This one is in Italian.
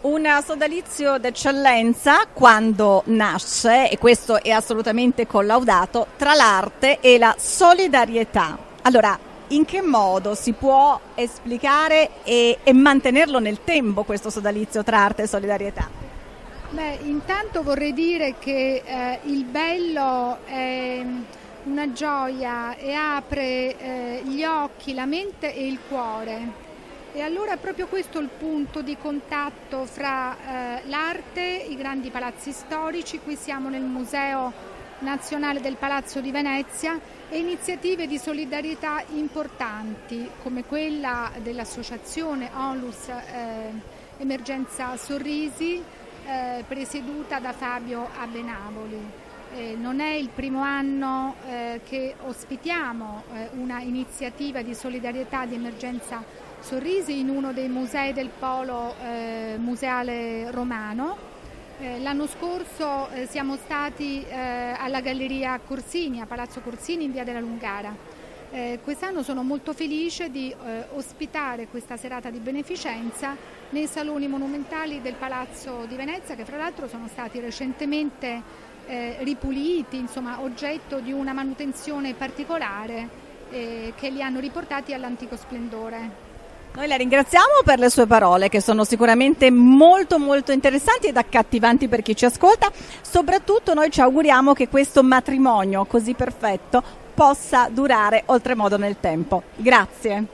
Un sodalizio d'eccellenza quando nasce, e questo è assolutamente collaudato, tra l'arte e la solidarietà. Allora, in che modo si può esplicare e mantenerlo nel tempo questo sodalizio tra arte e solidarietà? Beh, intanto vorrei dire che il bello è una gioia e apre gli occhi, la mente e il cuore. E allora è proprio questo il punto di contatto fra l'arte, i grandi palazzi storici, qui siamo nel Museo Nazionale del Palazzo di Venezia, e iniziative di solidarietà importanti come quella dell'associazione Onlus Emergenza Sorrisi, presieduta da Fabio Abenavoli. Non è il primo anno che ospitiamo una iniziativa di solidarietà di emergenza Sorrisi in uno dei musei del polo museale romano. L'anno scorso siamo stati alla Galleria Corsini, a Palazzo Corsini in via della Lungara. Quest'anno sono molto felice di ospitare questa serata di beneficenza nei saloni monumentali del Palazzo di Venezia, che fra l'altro sono stati recentemente ripuliti, insomma oggetto di una manutenzione particolare che li hanno riportati all'antico splendore. Noi la ringraziamo per le sue parole, che sono sicuramente molto molto interessanti ed accattivanti per chi ci ascolta. Soprattutto noi ci auguriamo che questo matrimonio così perfetto possa durare oltremodo nel tempo. Grazie.